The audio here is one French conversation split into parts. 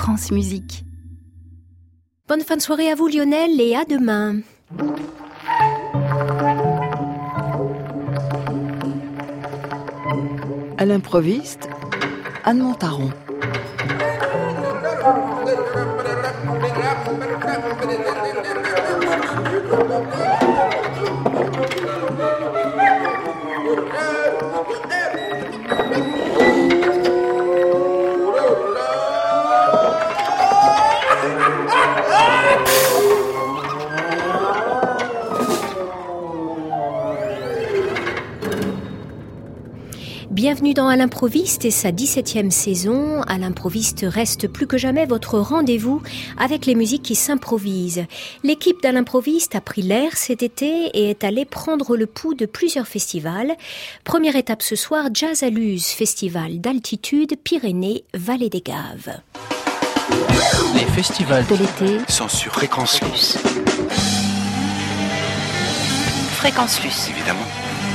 France Musique. Bonne fin de soirée à vous Lionel et à demain. À l'improviste, Anne Montaron. Bienvenue dans À l'improviste et sa 17e saison. À l'improviste reste plus que jamais votre rendez-vous avec les musiques qui s'improvisent. L'équipe d'À l'improviste a pris l'air cet été et est allée prendre le pouls de plusieurs festivals. Première étape ce soir, Jazz à Luz, festival d'altitude, Pyrénées-Vallée des Gaves. Les festivals de l'été sont sur Fréquence Luce. Fréquence Luce. Évidemment.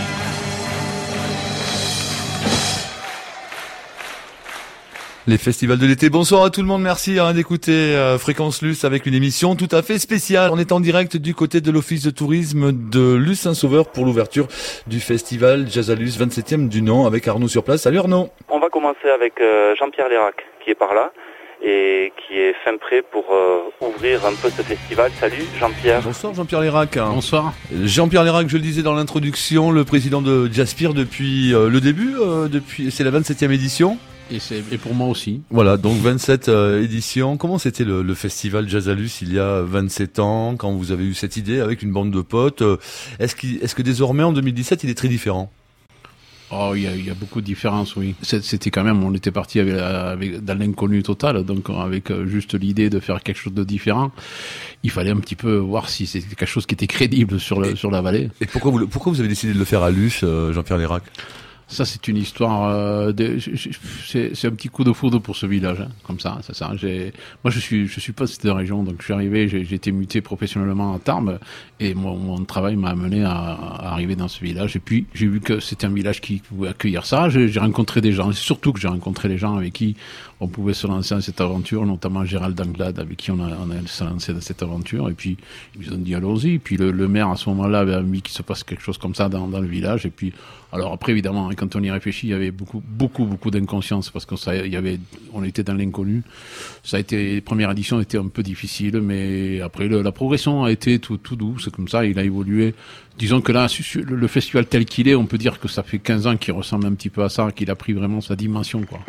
Les festivals de l'été. Bonsoir à tout le monde, merci d'écouter Fréquence Luce avec une émission tout à fait spéciale. On est en direct du côté de l'Office de tourisme de Luce-Saint-Sauveur pour l'ouverture du festival Jazz à Luz, 27e du nom, avec Arnaud sur place. Salut Arnaud. On va commencer avec Jean-Pierre Lérac qui est par là et qui est fin prêt pour ouvrir un peu ce festival. Salut Jean-Pierre. Bonsoir Jean-Pierre Lérac. Bonsoir. Jean-Pierre Lérac, je le disais dans l'introduction, le président de Jazzpire depuis le début, c'est la 27e édition. Et pour moi aussi. Voilà, donc 27 éditions. Comment c'était le festival Jazz à Luz il y a 27 ans, quand vous avez eu cette idée avec une bande de potes? Est-ce que désormais, en 2017, il est très différent? Oh, il y a beaucoup de différences, oui. C'était quand même, on était parti avec dans l'inconnu total, donc avec juste l'idée de faire quelque chose de différent. Il fallait un petit peu voir si c'était quelque chose qui était crédible sur la vallée. Et pourquoi vous avez décidé de le faire à Luz, Jean-Pierre Lérac? Ça, c'est une histoire c'est un petit coup de foudre pour ce village, hein, comme ça, c'est ça. Moi, je suis pas de cette région, donc je suis arrivé, j'ai été muté professionnellement à Tarbes, et mon travail m'a amené à arriver dans ce village. Et puis, j'ai vu que c'était un village qui pouvait accueillir ça. J'ai rencontré des gens, et surtout que j'ai rencontré les gens avec qui on pouvait se lancer dans cette aventure, notamment Gérald Danglade, avec qui on a se lancé dans cette aventure. Et puis, ils ont dit allons-y. Puis le maire, à ce moment-là, avait envie qu'il se passe quelque chose comme ça dans le village. Et puis, alors après, évidemment, quand on y réfléchit, il y avait beaucoup d'inconscience parce on était dans l'inconnu. Ça a été, les premières éditions étaient un peu difficiles, mais après, la progression a été tout doux. C'est comme ça, il a évolué. Disons que là, le festival tel qu'il est, on peut dire que ça fait 15 ans qu'il ressemble un petit peu à ça, qu'il a pris vraiment sa dimension, quoi.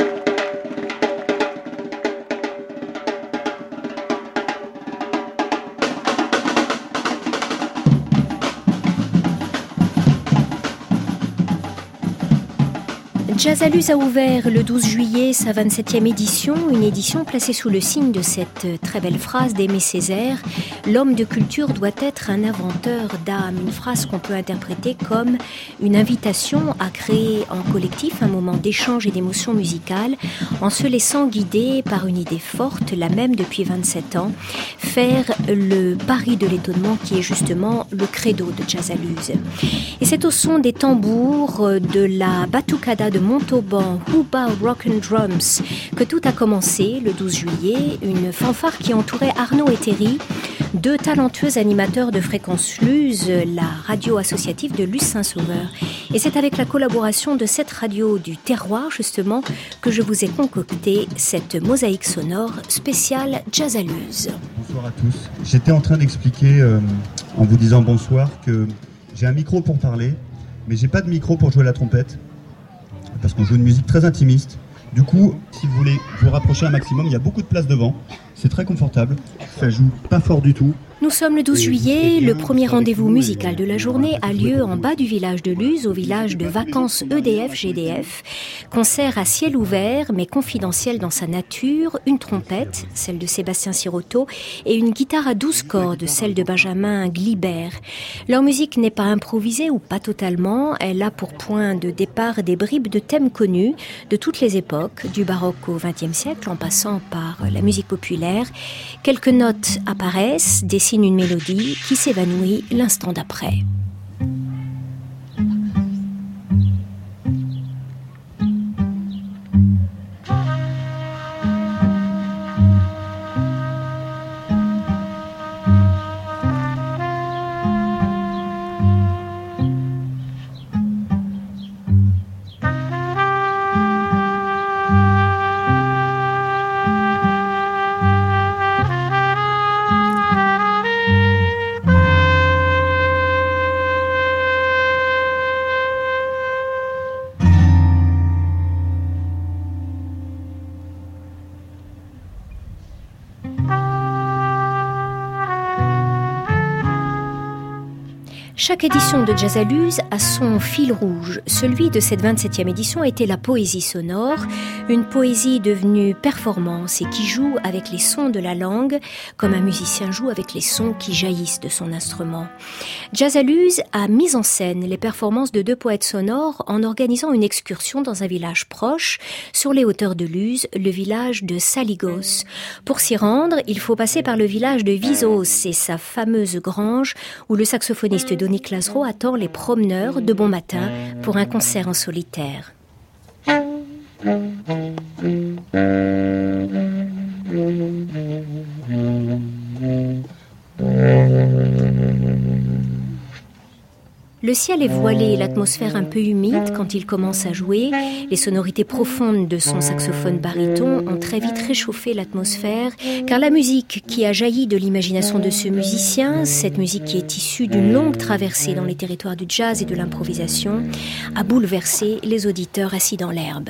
Jazz à Luz a ouvert le 12 juillet sa 27e édition, une édition placée sous le signe de cette très belle phrase d'Aimé Césaire « L'homme de culture doit être un inventeur d'âme », une phrase qu'on peut interpréter comme une invitation à créer en collectif un moment d'échange et d'émotion musicale en se laissant guider par une idée forte, la même depuis 27 ans, faire le pari de l'étonnement qui est justement le credo de Jazz à Luz. Et c'est au son des tambours, de la batucada de Montauban, Huba Rock and Drums, que tout a commencé le 12 juillet, une fanfare qui entourait Arnaud et Thierry, deux talentueux animateurs de Fréquence Luz, la radio associative de Luce-Saint-Sauveur. Et c'est avec la collaboration de cette radio du terroir, justement, que je vous ai concocté cette mosaïque sonore spéciale Jazz à Luz. Bonsoir à tous. J'étais en train d'expliquer, en vous disant bonsoir, que j'ai un micro pour parler, mais j'ai pas de micro pour jouer la trompette. Parce qu'on joue une musique très intimiste. Du coup, si vous voulez vous rapprocher un maximum, il y a beaucoup de place devant. C'est très confortable. Ça joue pas fort du tout. Nous sommes le 12 juillet, le premier rendez-vous musical de la journée a lieu en bas du village de Luz, au village de vacances EDF-GDF. Concert à ciel ouvert, mais confidentiel dans sa nature, une trompette, celle de Sébastien Sirotto, et une guitare à 12 cordes, celle de Benjamin Glibert. Leur musique n'est pas improvisée ou pas totalement, elle a pour point de départ des bribes de thèmes connus de toutes les époques, du baroque au XXe siècle, en passant par la musique populaire. Quelques notes apparaissent, dessinent une mélodie qui s'évanouit l'instant d'après. Chaque édition de Jazzaluz a son fil rouge. Celui de cette 27e édition a été la poésie sonore, une poésie devenue performance et qui joue avec les sons de la langue, comme un musicien joue avec les sons qui jaillissent de son instrument. Jazzaluz a mis en scène les performances de 2 poètes sonores en organisant une excursion dans un village proche, sur les hauteurs de Luz, le village de Saligos. Pour s'y rendre, il faut passer par le village de Vizos et sa fameuse grange où le saxophoniste Donny Clasro attend les promeneurs de bon matin pour un concert en solitaire. Le ciel est voilé et l'atmosphère un peu humide quand il commence à jouer. Les sonorités profondes de son saxophone baryton ont très vite réchauffé l'atmosphère, car la musique qui a jailli de l'imagination de ce musicien, cette musique qui est issue d'une longue traversée dans les territoires du jazz et de l'improvisation, a bouleversé les auditeurs assis dans l'herbe.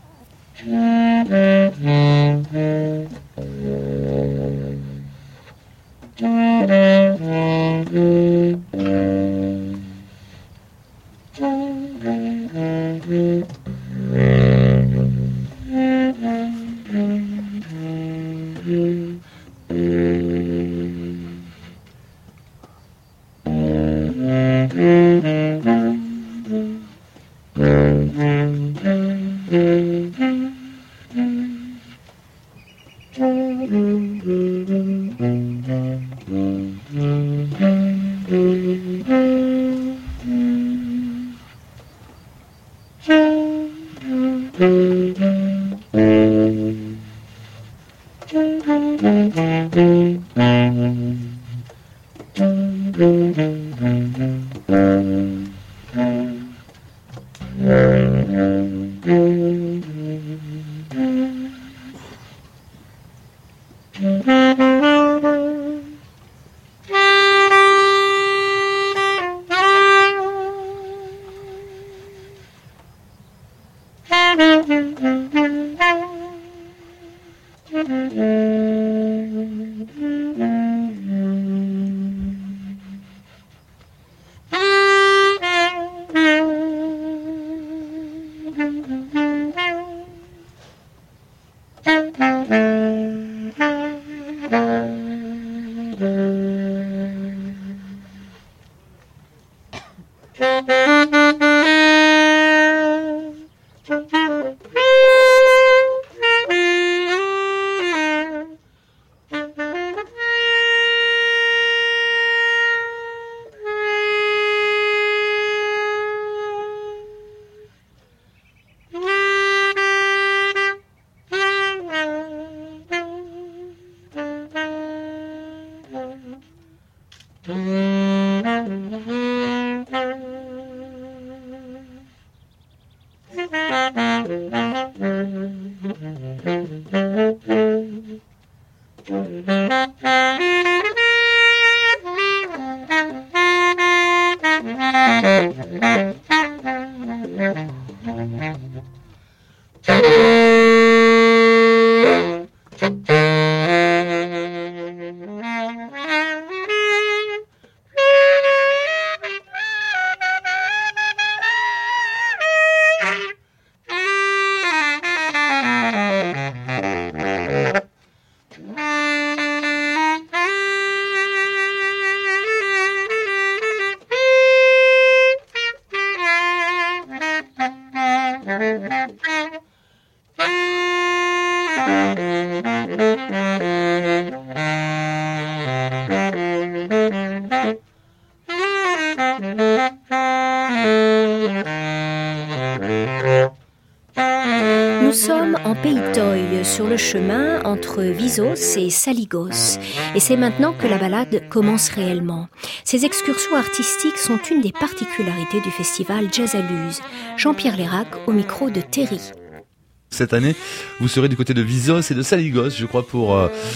Nous sommes en Pays Toy, sur le chemin entre Vizos et Saligos. Et c'est maintenant que la balade commence réellement. Ces excursions artistiques sont une des particularités du festival Jazzaluz. Jean-Pierre Lérac au micro de Terry. Cette année, vous serez du côté de Vizos et de Saligos, je crois, pour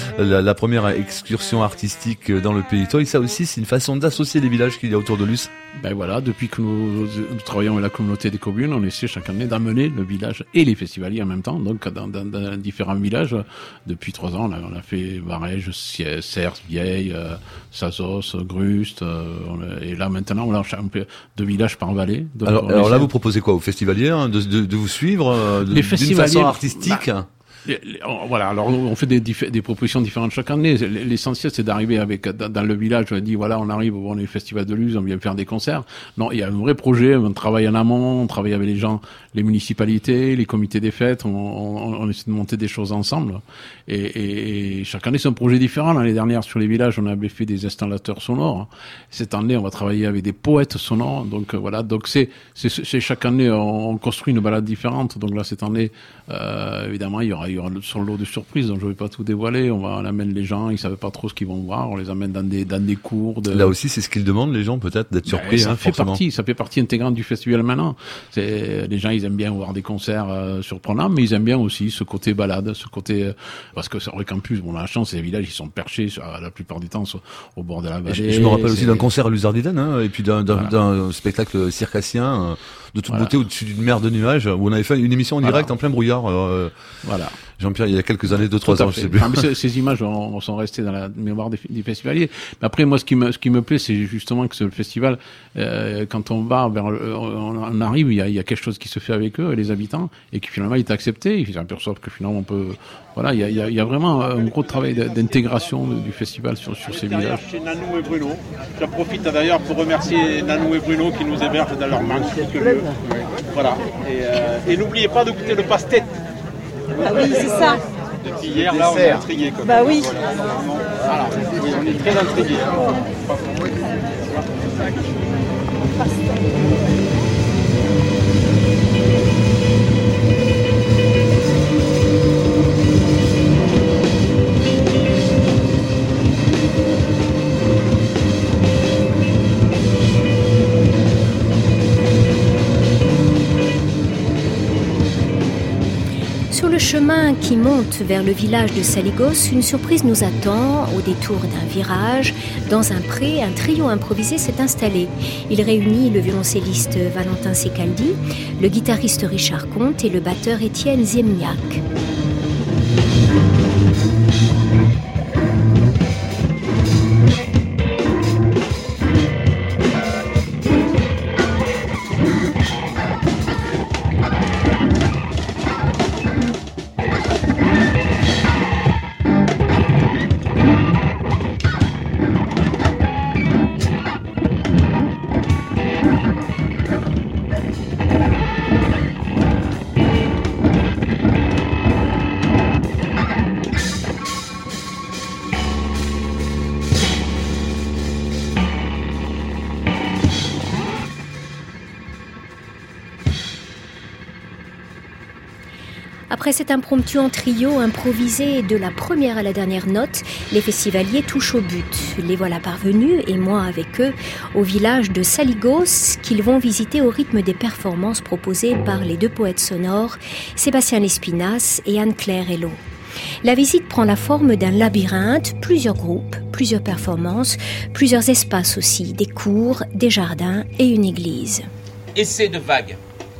la première excursion artistique dans le Pays Toy. Ça aussi, c'est une façon d'associer les villages qu'il y a autour de Luz. Ben voilà, depuis que nous travaillons avec la communauté des communes, on essaie chaque année d'amener le village et les festivaliers en même temps, donc dans différents villages. Depuis 3 ans, on a fait Varège, Cers, Vieille, Sazos, Grust, et là maintenant, on a un peu de villages par vallée. Alors là, vous proposez quoi aux festivaliers, hein, de vous suivre d'une façon artistique? Voilà, alors on fait des propositions différentes chaque année. L'essentiel, c'est d'arriver dans le village, on dit voilà, on arrive, on est le festival de Luz, on vient faire des concerts. Non, il y a un vrai projet, on travaille en amont, on travaille avec les gens, les municipalités, les comités des fêtes, on essaie de monter des choses ensemble. Et chaque année, c'est un projet différent. L'année dernière, sur les villages, on avait fait des installateurs sonores. Cette année, on va travailler avec des poètes sonores. Donc voilà, donc c'est chaque année, on construit une balade différente. Donc là, cette année, évidemment, il y aura son lot de surprises, donc je ne vais pas tout dévoiler. On amène les gens, ils ne savent pas trop ce qu'ils vont voir. On les amène dans des cours. Là aussi, c'est ce qu'ils demandent, les gens, peut-être, d'être surpris. Ça fait partie intégrante du festival maintenant. Les gens, ils aiment bien voir des concerts surprenants, mais ils aiment bien aussi ce côté balade, ce côté... parce que c'est vrai qu'en plus, on a la chance, les villages, ils sont perchés la plupart du temps au bord de la vallée. Je me rappelle aussi d'un concert à Luzardiden, hein, et puis d'un spectacle circassien de toute beauté au-dessus d'une mer de nuages, où on avait fait une émission en direct en plein brouillard. Voilà. Jean-Pierre, il y a quelques années, 2-3 ans, je sais plus. Mais ces images sont restées dans la mémoire des festivaliers. Mais après, moi, ce qui me plaît, c'est justement que ce festival, quand on va on arrive, il y a quelque chose qui se fait avec eux, les habitants, et qui finalement est accepté. Ils s'aperçoivent que finalement on peut, voilà, il y a vraiment un gros travail d'intégration du festival sur ces villages. Chez Nanou et Bruno. J'en profite d'ailleurs pour remercier Nanou et Bruno qui nous hébergent dans leur magnifique lieu. Voilà. Et n'oubliez pas de goûter le passe-tête. Ah oui, c'est ça. Depuis hier, là, on est intrigués. Bah oui. Voilà. Oui, on est très intrigués. Sur le chemin qui monte vers le village de Saligos, une surprise nous attend. Au détour d'un virage, dans un pré, un trio improvisé s'est installé. Il réunit le violoncelliste Valentin Secaldi, le guitariste Richard Comte et le batteur Étienne Ziemniak. Après cet impromptu en trio improvisé de la première à la dernière note, les festivaliers touchent au but. Les voilà parvenus, et moi avec eux, au village de Saligos, qu'ils vont visiter au rythme des performances proposées par les deux poètes sonores, Sébastien Lespinasse et Anne-Claire Hello. La visite prend la forme d'un labyrinthe, plusieurs groupes, plusieurs performances, plusieurs espaces aussi, des cours, des jardins et une église. Essai de vague.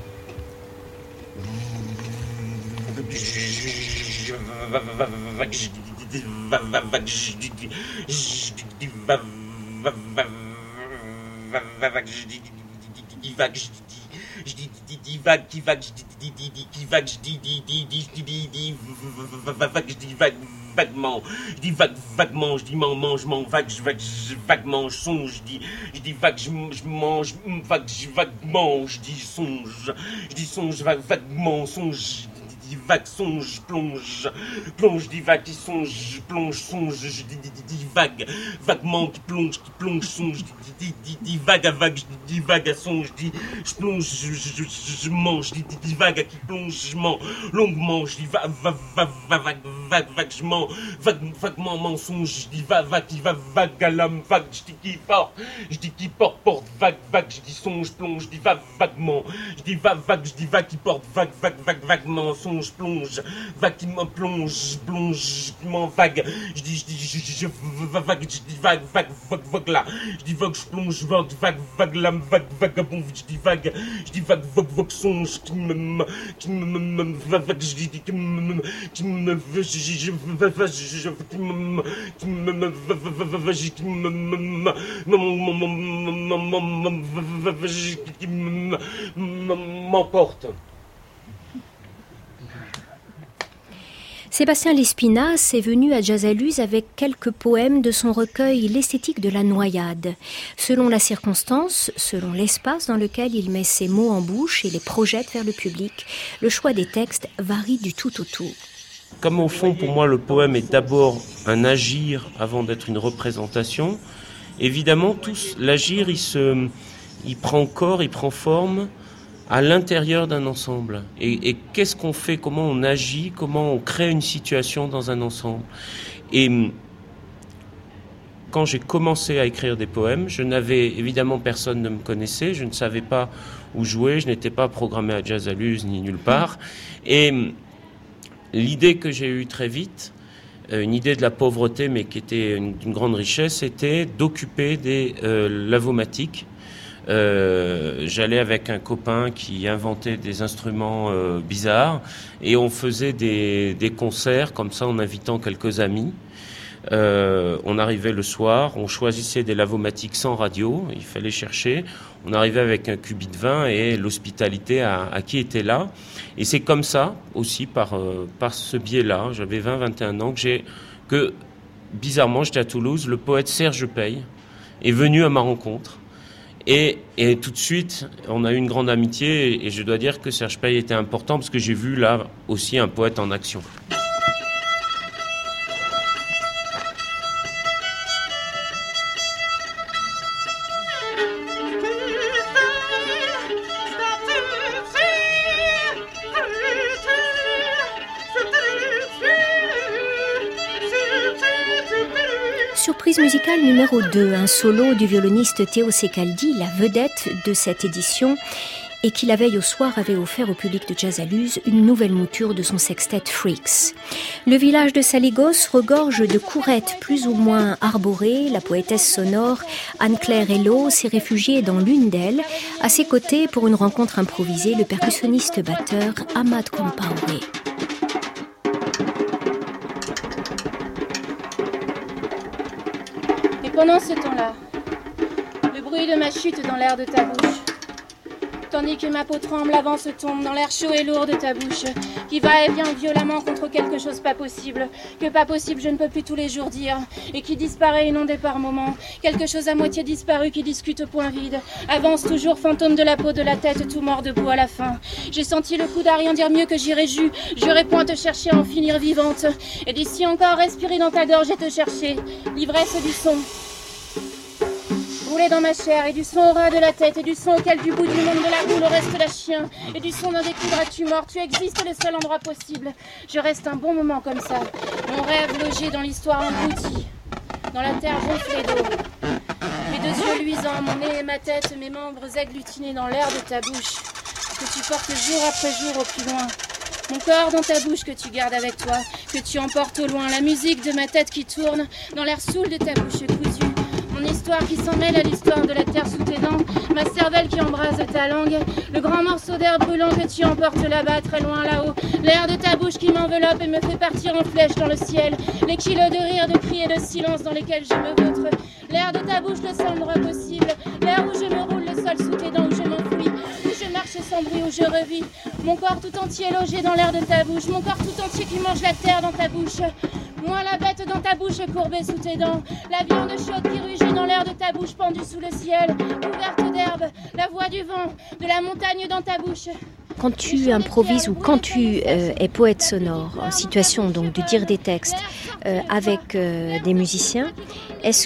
Vaguement, je dis vaguement, je dis mangement, vaguement, je songe, je dis vague, je mange, vaguement, je dis songe, vaguement, songe. Vague, songe, plonge, dit vague qui songe, plonge, songe, je dis vague, vaguement qui plonge, songe, dit vague à vague, je dis vague à songe, je plonge, je mange, dis vague qui plonge, je mens, longuement, je dis vague, je mens, vaguement mensonge, je dis vague qui va vague à l'homme, vague, je dis qui porte, vague, je dis songe, plonge, je dis vaguement, je dis vague qui porte, vaguement, songe, plonge, vague qui me plonge, qui m'en vague. Je dis vague, je dis vague là. Je dis vague, je plonge, vague là, vagabond. Je dis vague, songe qui me vague, je dis qui m'emporte. Sébastien Lespinasse est venu à Jazzaluz avec quelques poèmes de son recueil L'esthétique de la noyade. Selon la circonstance, selon l'espace dans lequel il met ses mots en bouche et les projette vers le public, le choix des textes varie du tout au tout. Comme au fond, pour moi, le poème est d'abord un agir avant d'être une représentation, évidemment, l'agir, il prend corps, il prend forme à l'intérieur d'un ensemble. Et qu'est-ce qu'on fait, comment on agit, comment on crée une situation dans un ensemble. Et quand j'ai commencé à écrire des poèmes, évidemment, personne ne me connaissait, je ne savais pas où jouer, je n'étais pas programmé à Jazzaluz ni nulle part. Et l'idée que j'ai eue très vite, une idée de la pauvreté, mais qui était d'une grande richesse, c'était d'occuper des lavomatiques. J'allais avec un copain qui inventait des instruments bizarres et on faisait des concerts comme ça en invitant quelques amis. On arrivait le soir, on choisissait des lavomatiques sans radio, il fallait chercher. On arrivait avec un cubi de vin et l'hospitalité à qui était là. Et c'est comme ça aussi, par ce biais-là, j'avais 20-21 ans, que bizarrement, j'étais à Toulouse, le poète Serge Pey est venu à ma rencontre. Et tout de suite, on a eu une grande amitié et je dois dire que Serge Pey était important parce que j'ai vu là aussi un poète en action. Surprise musicale numéro 2, un solo du violoniste Théo Secaldi, la vedette de cette édition, et qui la veille au soir avait offert au public de Jazzaluz une nouvelle mouture de son sextet Freaks. Le village de Saligos regorge de courettes plus ou moins arborées. La poétesse sonore Anne-Claire Hello s'est réfugiée dans l'une d'elles. À ses côtés, pour une rencontre improvisée, le percussionniste-batteur Ahmad Compaoré. Pendant ce temps-là, le bruit de ma chute dans l'air de ta bouche, tandis que ma peau tremble, avance, tombe dans l'air chaud et lourd de ta bouche, qui va et vient violemment contre quelque chose pas possible, que pas possible je ne peux plus tous les jours dire, et qui disparaît inondé par moments, quelque chose à moitié disparu qui discute au point vide, avance toujours fantôme de la peau, de la tête, tout mort debout à la fin. J'ai senti le coup d'à rien dire mieux que j'irai j'aurais point te chercher à en finir vivante, et d'ici encore respirer dans ta gorge et te chercher, l'ivresse du son. Rouler dans ma chair, et du son au ras de la tête, et du son auquel du bout du monde de la boule reste la chien, et du son d'un découvres-tu mort, tu existes le seul endroit possible. Je reste un bon moment comme ça, mon rêve logé dans l'histoire engloutie, dans la terre gonflée d'eau. Mes deux yeux luisants, mon nez et ma tête, mes membres agglutinés dans l'air de ta bouche, que tu portes jour après jour au plus loin. Mon corps dans ta bouche que tu gardes avec toi, que tu emportes au loin, la musique de ma tête qui tourne, dans l'air saoul de ta bouche cousue. Mon histoire qui s'en mêle à l'histoire de la terre sous tes dents, ma cervelle qui embrase ta langue, le grand morceau d'air brûlant que tu emportes là-bas, très loin là-haut, l'air de ta bouche qui m'enveloppe et me fait partir en flèche dans le ciel, les kilos de rire, de cris et de silence dans lesquels je me vautre, l'air de ta bouche, le seul endroit possible, l'air où je me roule, le sol sous tes dents, où je m'enfuis, où je marche sans bruit, où je revis, mon corps tout entier logé dans l'air de ta bouche, mon corps tout entier qui mange la terre dans ta bouche. Moi la bête dans ta bouche courbée sous tes dents, la viande chaude qui rugit dans l'air de ta bouche pendue sous le ciel, couverte d'herbe, la voix du vent, de la montagne dans ta bouche. Quand tu improvises ou quand tu es poète sonore, en situation donc de dire des textes avec des musiciens, est-ce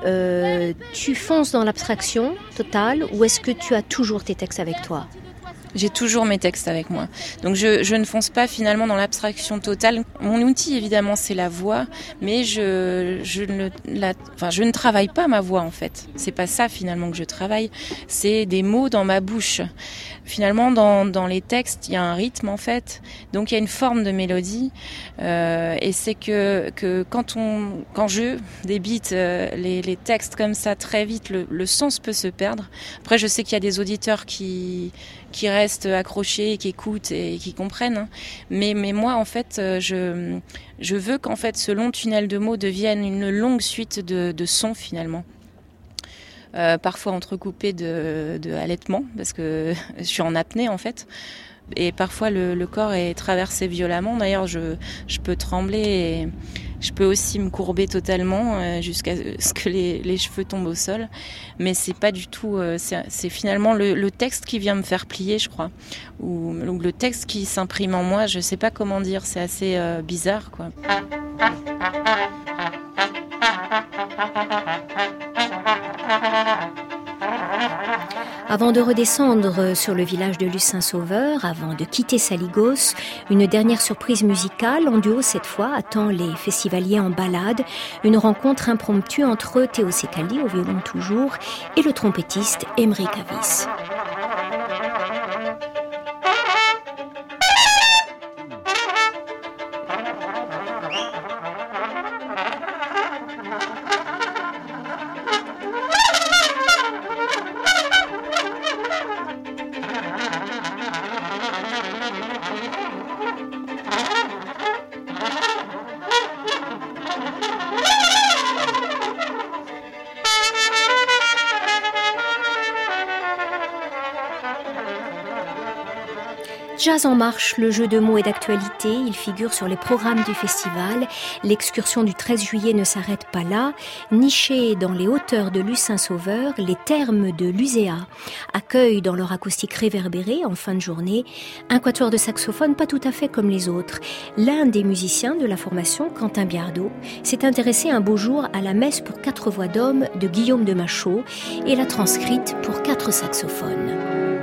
que tu fonces dans l'abstraction totale ou est-ce que tu as toujours tes textes avec toi ? J'ai toujours mes textes avec moi. Donc je ne fonce pas finalement dans l'abstraction totale. Mon outil évidemment c'est la voix, mais je ne travaille pas ma voix en fait. C'est pas ça finalement que je travaille, c'est des mots dans ma bouche. Finalement dans les textes il y a un rythme en fait, donc il y a une forme de mélodie et c'est que quand je débite les textes comme ça très vite, le sens peut se perdre. Après je sais qu'il y a des auditeurs qui restent accrochés, qui écoutent et qui comprennent. Hein. Mais moi, en fait, je veux qu'en fait, ce long tunnel de mots devienne une longue suite de sons, finalement. Parfois entrecoupés de halètements, parce que je suis en apnée, en fait. Et parfois, le corps est traversé violemment. D'ailleurs, je peux trembler et je peux aussi me courber totalement jusqu'à ce que les cheveux tombent au sol. Mais c'est pas du tout... c'est finalement le texte qui vient me faire plier, je crois. Ou le texte qui s'imprime en moi. Je sais pas comment dire. C'est assez bizarre, quoi. Avant de redescendre sur le village de Luce-Saint-Sauveur, avant de quitter Saligos, une dernière surprise musicale, en duo cette fois, attend les festivaliers en balade, une rencontre impromptue entre Théo Secaldi, au violon toujours, et le trompettiste Emeric Avis. Jazz en marche, le jeu de mots est d'actualité, il figure sur les programmes du festival. L'excursion du 13 juillet ne s'arrête pas là. Nichés dans les hauteurs de Luce-Saint-Sauveur, les thermes de l'Uséa accueillent dans leur acoustique réverbérée en fin de journée un quatuor de saxophone pas tout à fait comme les autres. L'un des musiciens de la formation, Quentin Biardot, s'est intéressé un beau jour à la messe pour 4 voix d'homme de Guillaume de Machaut et l'a transcrite pour 4 saxophones.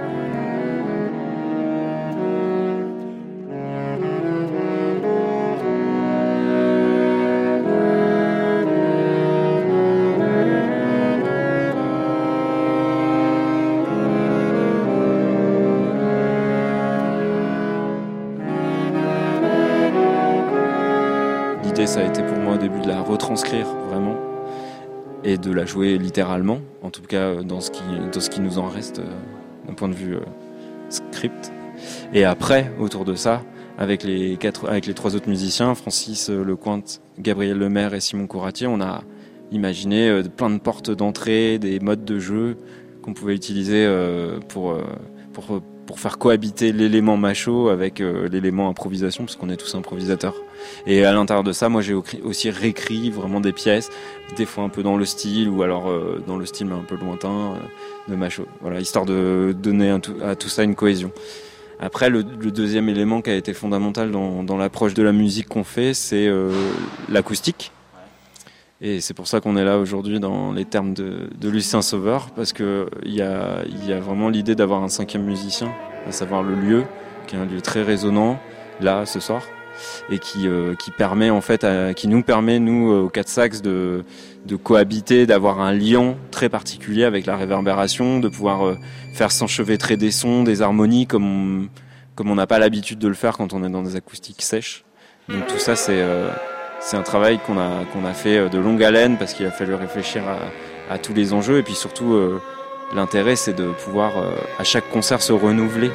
Ça a été pour moi au début de la retranscrire vraiment et de la jouer littéralement, en tout cas dans ce qui nous en reste d'un point de vue script. Et après, autour de ça, avec les 3 autres musiciens, Francis Lecointe, Gabriel Lemaire et Simon Couratier, on a imaginé plein de portes d'entrée, des modes de jeu qu'on pouvait utiliser pour faire cohabiter l'élément macho avec l'élément improvisation, parce qu'on est tous improvisateurs. Et à l'intérieur de ça, moi j'ai aussi réécrit vraiment des pièces, des fois un peu dans le style, ou alors dans le style mais un peu lointain de macho. Voilà, histoire de donner à tout ça une cohésion. Après, le deuxième élément qui a été fondamental dans l'approche de la musique qu'on fait, c'est l'acoustique. Et c'est pour ça qu'on est là aujourd'hui dans les termes de Luce-Saint-Sauveur, parce que il y a vraiment l'idée d'avoir un 5e musicien, à savoir le lieu, qui est un lieu très résonnant, là, ce soir, et qui permet en fait, qui nous permet, nous, aux 4 sax, de cohabiter, d'avoir un lien très particulier avec la réverbération, de pouvoir faire s'enchevêtrer des sons, des harmonies, comme on n'a pas l'habitude de le faire quand on est dans des acoustiques sèches. Donc tout ça, c'est un travail qu'on a fait de longue haleine, parce qu'il a fallu réfléchir à tous les enjeux, et puis surtout l'intérêt c'est de pouvoir à chaque concert se renouveler.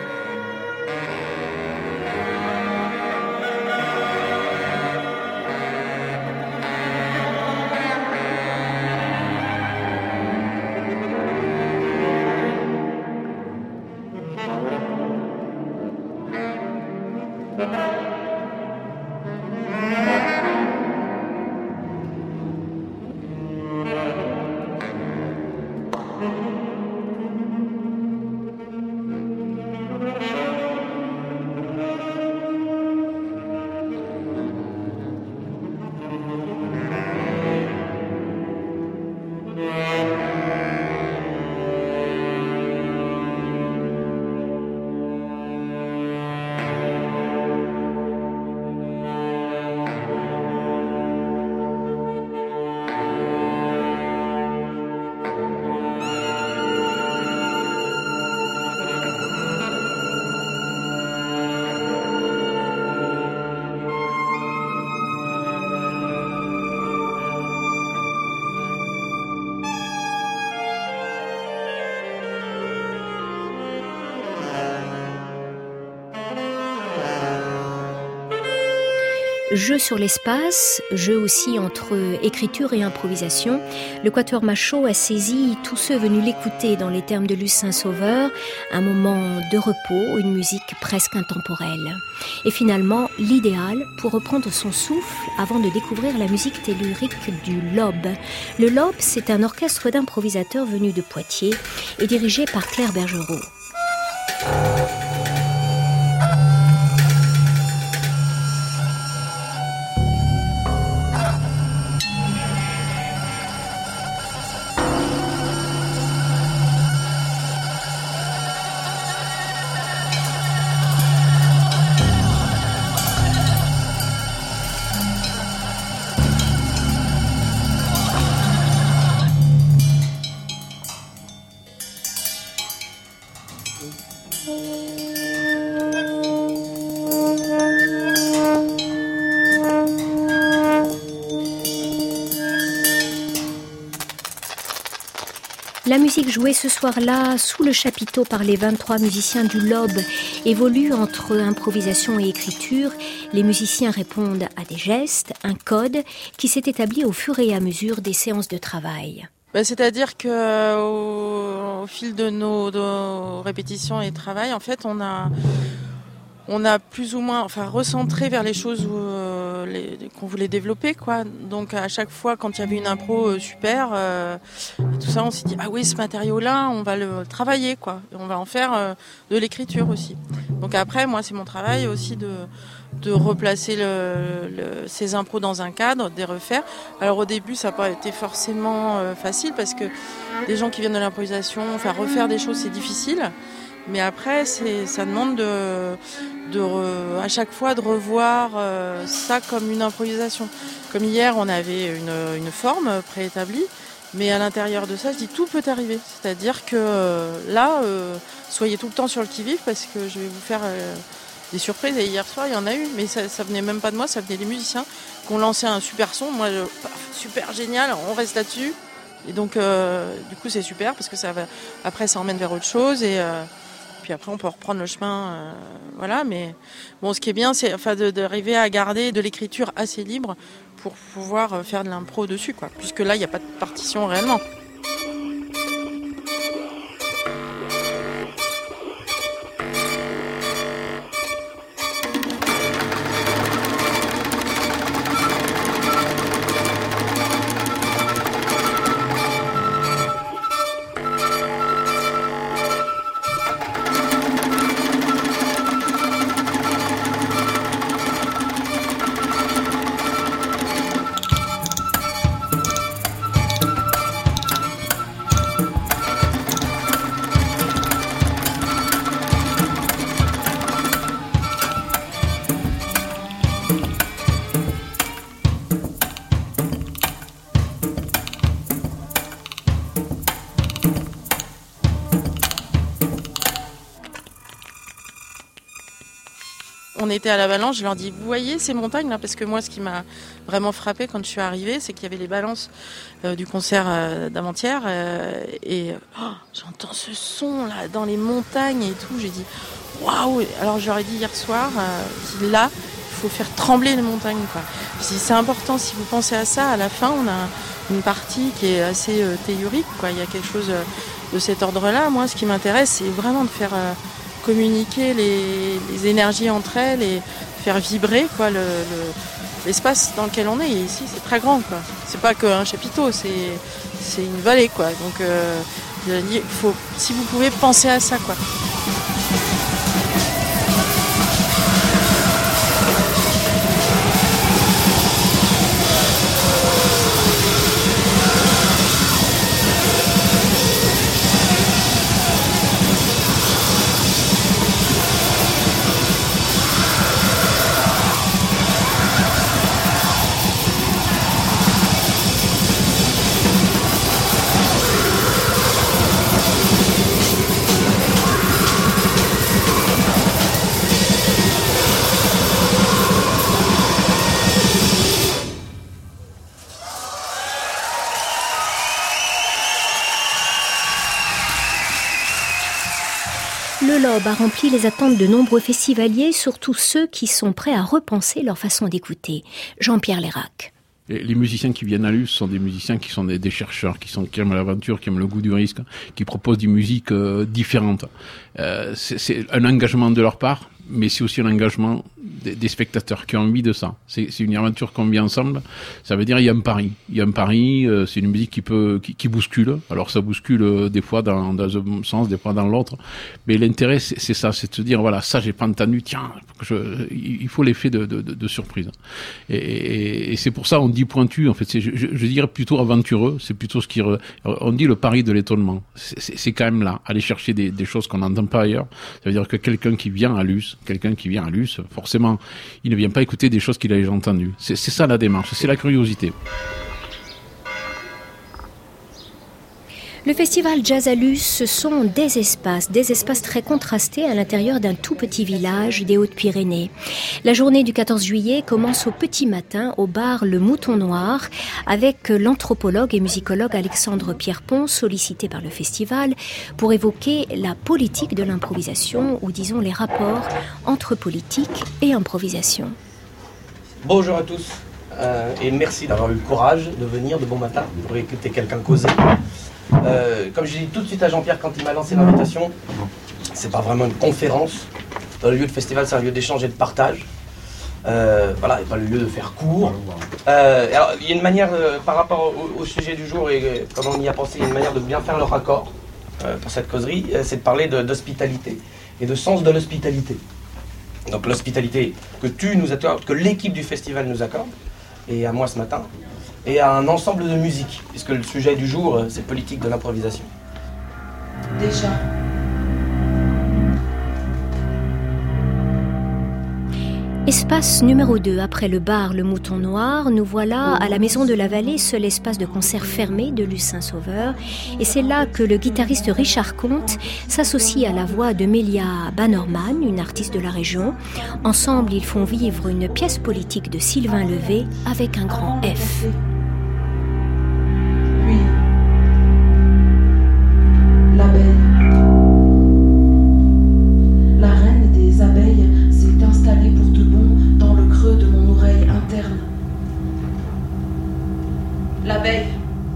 jeu sur l'espace, jeu aussi entre écriture et improvisation. Le Quatuor Machaut a saisi tous ceux venus l'écouter dans les termes de Luce Saint-Sauveur, un moment de repos, une musique presque intemporelle. Et finalement, l'idéal pour reprendre son souffle avant de découvrir la musique tellurique du Lobe. Le Lobe, c'est un orchestre d'improvisateurs venus de Poitiers et dirigé par Claire Bergerot. La musique jouée ce soir-là, sous le chapiteau par les 23 musiciens du Lobe, évolue entre improvisation et écriture. Les musiciens répondent à des gestes, un code qui s'est établi au fur et à mesure des séances de travail. C'est-à-dire que au fil de nos répétitions et travail, en fait, on a plus ou moins, recentré vers les choses qu'on voulait développer, quoi. Donc à chaque fois, quand il y avait une impro super, tout ça, on s'est dit ah oui, ce matériau-là, on va le travailler, quoi. Et on va en faire de l'écriture aussi. Donc après, moi, c'est mon travail aussi de replacer ces impros dans un cadre, de les refaire. Alors au début, ça n'a pas été forcément facile parce que des gens qui viennent de l'improvisation, refaire des choses, c'est difficile. Mais après, ça demande à chaque fois de revoir ça comme une improvisation. Comme hier, on avait une forme préétablie, mais à l'intérieur de ça, je dis tout peut arriver. C'est-à-dire que là, soyez tout le temps sur le qui-vive parce que je vais vous faire des surprises. Et hier soir, il y en a eu, mais ça venait même pas de moi, ça venait des musiciens qui ont lancé un super son. Moi, super génial, on reste là-dessus. Et donc, du coup, c'est super parce que après, ça emmène vers autre chose et puis après, on peut reprendre le chemin, voilà. Mais bon, ce qui est bien, c'est d'arriver à garder de l'écriture assez libre pour pouvoir faire de l'impro dessus, quoi. Puisque là, il n'y a pas de partition réellement. On était à la Balance, je leur dis, vous voyez ces montagnes là, parce que moi ce qui m'a vraiment frappé quand je suis arrivée, c'est qu'il y avait les balances du concert d'avant-hier et j'entends ce son là dans les montagnes et tout, j'ai dit waouh. Alors je leur ai dit hier soir, là il faut faire trembler les montagnes, quoi. Je dis c'est important, si vous pensez à ça, à la fin on a une partie qui est assez tellurique, quoi. Il y a quelque chose de cet ordre-là. Moi ce qui m'intéresse, c'est vraiment de faire communiquer les énergies entre elles et faire vibrer, quoi, l'espace dans lequel on est. Et ici, c'est très grand, quoi. C'est pas qu'un chapiteau, c'est une vallée, quoi. Donc, si vous pouvez penser à ça, quoi. Job a rempli les attentes de nombreux festivaliers, surtout ceux qui sont prêts à repenser leur façon d'écouter. Jean-Pierre Lérac. Et les musiciens qui viennent à Luce sont des musiciens qui sont des chercheurs, qui aiment l'aventure, qui aiment le goût du risque, qui proposent des musiques différentes. C'est un engagement de leur part, mais c'est aussi un engagement des spectateurs qui ont envie de ça. C'est une aventure qu'on vit ensemble. Ça veut dire il y a un pari. C'est une musique qui bouscule. Alors ça bouscule des fois dans un sens, des fois dans l'autre. Mais l'intérêt c'est ça, c'est de se dire voilà, ça j'ai pas entendu. Tiens, il faut l'effet de surprise. Et c'est pour ça on dit pointu. En fait, je dirais plutôt aventureux. C'est plutôt on dit le pari de l'étonnement. C'est quand même là, aller chercher des choses qu'on n'entend pas ailleurs. Ça veut dire que quelqu'un qui vient à Luce, forcément, il ne vient pas écouter des choses qu'il a déjà entendues. C'est ça la démarche, c'est la curiosité. Le festival Jazz à Luce, ce sont des espaces très contrastés à l'intérieur d'un tout petit village des Hautes-Pyrénées. La journée du 14 juillet commence au petit matin au bar Le Mouton Noir avec l'anthropologue et musicologue Alexandre Pierrepont, sollicité par le festival pour évoquer la politique de l'improvisation, ou disons les rapports entre politique et improvisation. Bonjour à tous et merci d'avoir eu le courage de venir de bon matin pour écouter quelqu'un causer. Comme j'ai dit tout de suite à Jean-Pierre quand il m'a lancé l'invitation, c'est pas vraiment une conférence. Dans le lieu de festival, c'est un lieu d'échange et de partage. Voilà, et pas le lieu de faire court. Alors, il y a une manière, par rapport au sujet du jour et comme on y a pensé, il y a une manière de bien faire le raccord pour cette causerie, c'est de parler d'hospitalité et de sens de l'hospitalité. Donc l'hospitalité que tu nous accordes, que l'équipe du festival nous accorde, et à moi ce matin, et à un ensemble de musique, puisque le sujet du jour, c'est politique de l'improvisation. Déjà. Espace numéro 2, après le bar Le Mouton Noir, nous voilà à la Maison de la Vallée, seul espace de concert fermé de Luce Saint-Sauveur. Et c'est là que le guitariste Richard Comte s'associe à la voix de Mélia Bannerman, une artiste de la région. Ensemble, ils font vivre une pièce politique de Sylvain Levé avec un grand F. Oui. L'abeille. La reine des abeilles s'est installée pour de bon dans le creux de mon oreille interne. L'abeille.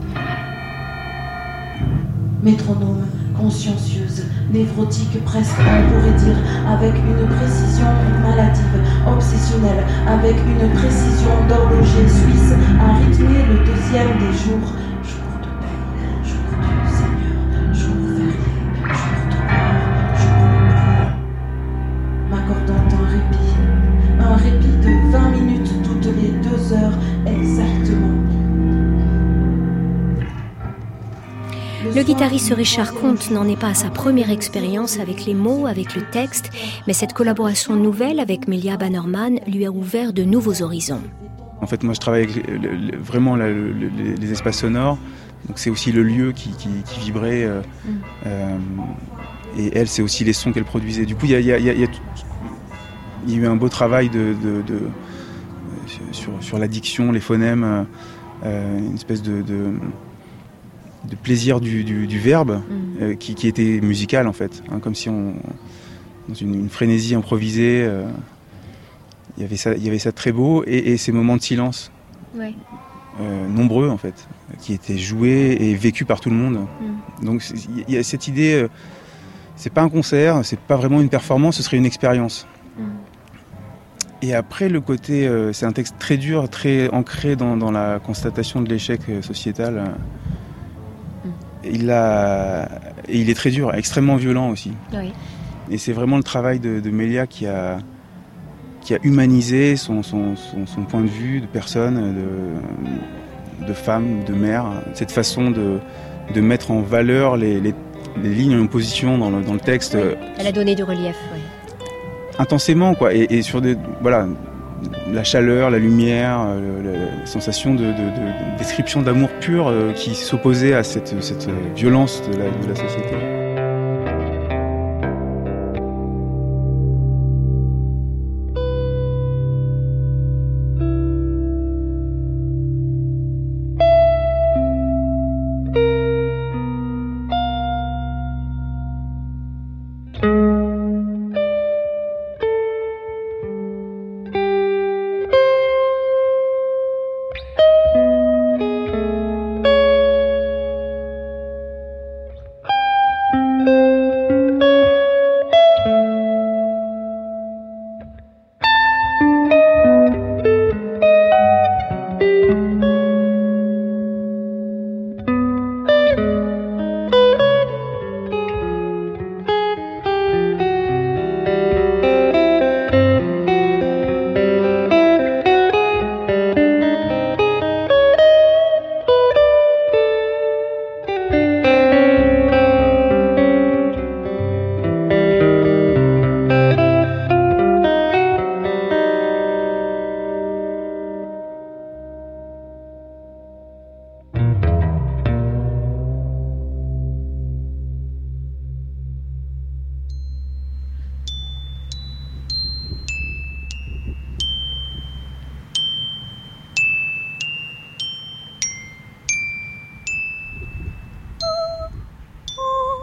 Métronome, consciencieuse, névrotique presque, on pourrait dire, avec une précision maladive, obsessionnelle, avec une précision d'horloger suisse, à rythmer le deuxième des jours. Jour de paix, jour du Seigneur, jour férié, jour de gloire, jour de prière. M'accordant un répit de 20 minutes toutes les 2 heures exactement. Le guitariste Richard Comte n'en est pas à sa première expérience avec les mots, avec le texte, mais cette collaboration nouvelle avec Mélia Bannerman lui a ouvert de nouveaux horizons. En fait, moi je travaille avec vraiment les espaces sonores, donc c'est aussi le lieu qui vibrait, et elle c'est aussi les sons qu'elle produisait. Du coup il y a eu un beau travail sur la diction, les phonèmes, une espèce de plaisir du verbe qui était musical en fait, hein, comme si dans une frénésie improvisée, il y avait ça très beau, et ces moments de silence, ouais. Nombreux en fait, qui étaient joués et vécus par tout le monde. Donc il y a cette idée, c'est pas un concert, c'est pas vraiment une performance, ce serait une expérience. Et après le côté, c'est un texte très dur, très ancré dans la constatation de l'échec sociétal. Il est très dur, extrêmement violent aussi. Oui. Et c'est vraiment le travail de Mélia qui a humanisé son point de vue de personne, de femme, de mère. Cette façon de mettre en valeur les lignes en position dans le texte. Oui. Elle a donné du relief. Oui. Intensément, quoi. Et sur la chaleur, la lumière, la sensation de description d'amour pur qui s'opposait à cette violence de la société.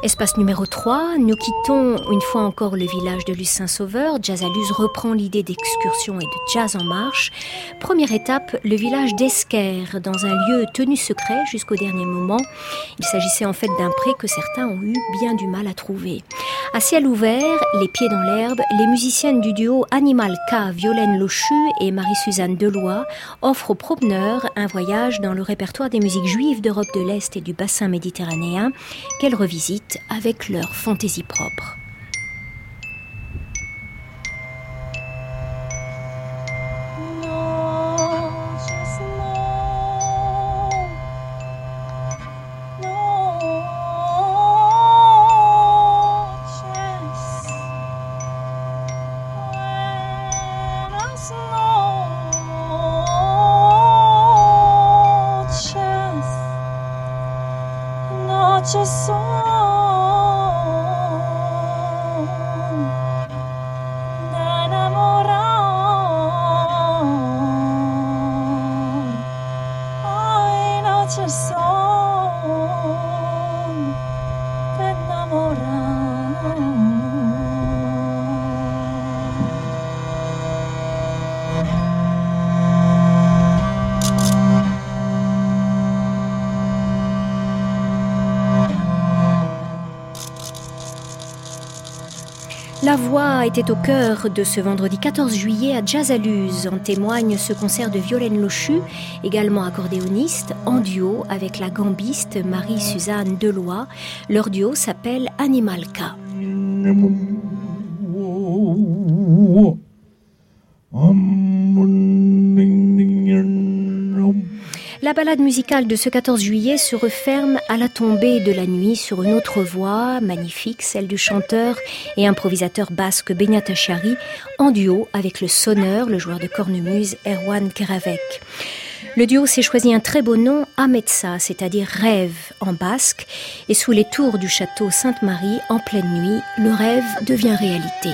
Espace numéro 3, nous quittons une fois encore le village de Luce-Saint-Sauveur. Jazzaluz reprend l'idée d'excursion et de jazz en marche. Première étape, le village d'Esquerre, dans un lieu tenu secret jusqu'au dernier moment. Il s'agissait en fait d'un pré que certains ont eu bien du mal à trouver. À ciel ouvert, les pieds dans l'herbe, les musiciennes du duo Animal K, Violaine Lochu et Marie-Suzanne Deloy offrent aux promeneurs un voyage dans le répertoire des musiques juives d'Europe de l'Est et du bassin méditerranéen qu'elles revisitent avec leur fantaisie propre. La voix était au cœur de ce vendredi 14 juillet à Jazzaluz. En témoigne ce concert de Violaine Lochu, également accordéoniste, en duo avec la gambiste Marie-Suzanne Deloy. Leur duo s'appelle Animal K. La balade musicale de ce 14 juillet se referme à la tombée de la nuit sur une autre voix magnifique, celle du chanteur et improvisateur basque Beñat Achari, en duo avec le sonneur, le joueur de cornemuse Erwan Keravek. Le duo s'est choisi un très beau nom, Ametsa, c'est-à-dire rêve en basque, et sous les tours du château Sainte-Marie, en pleine nuit, le rêve devient réalité.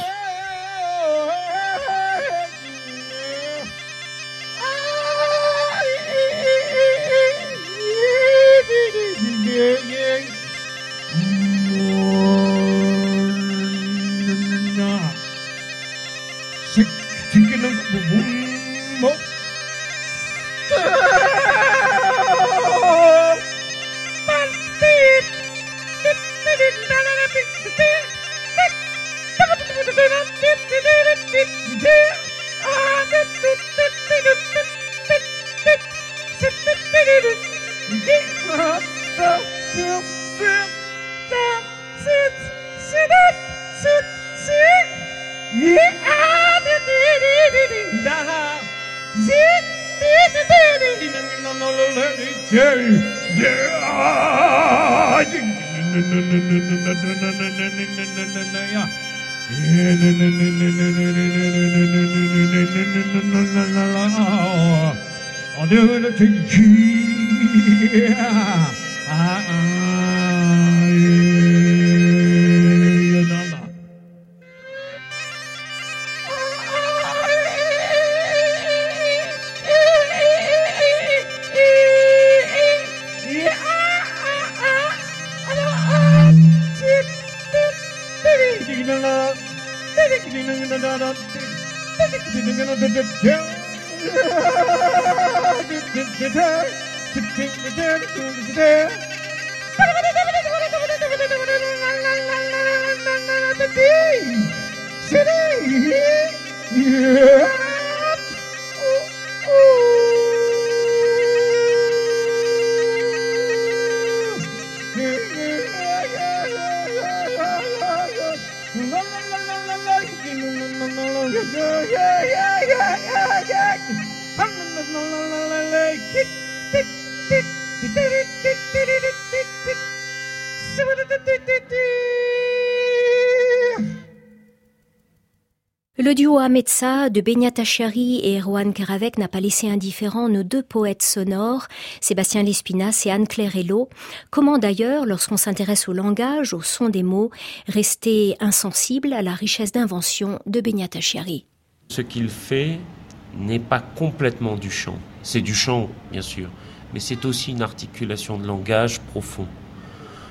Le duo Ametsa de Beñat Achari et Erwan Keravek n'a pas laissé indifférents nos deux poètes sonores, Sébastien Lespinasse et Anne-Claire Hello. Comment d'ailleurs, lorsqu'on s'intéresse au langage, au son des mots, rester insensible à la richesse d'invention de Beñat Achari? Ce qu'il fait n'est pas complètement du chant. C'est du chant, bien sûr, mais c'est aussi une articulation de langage profond.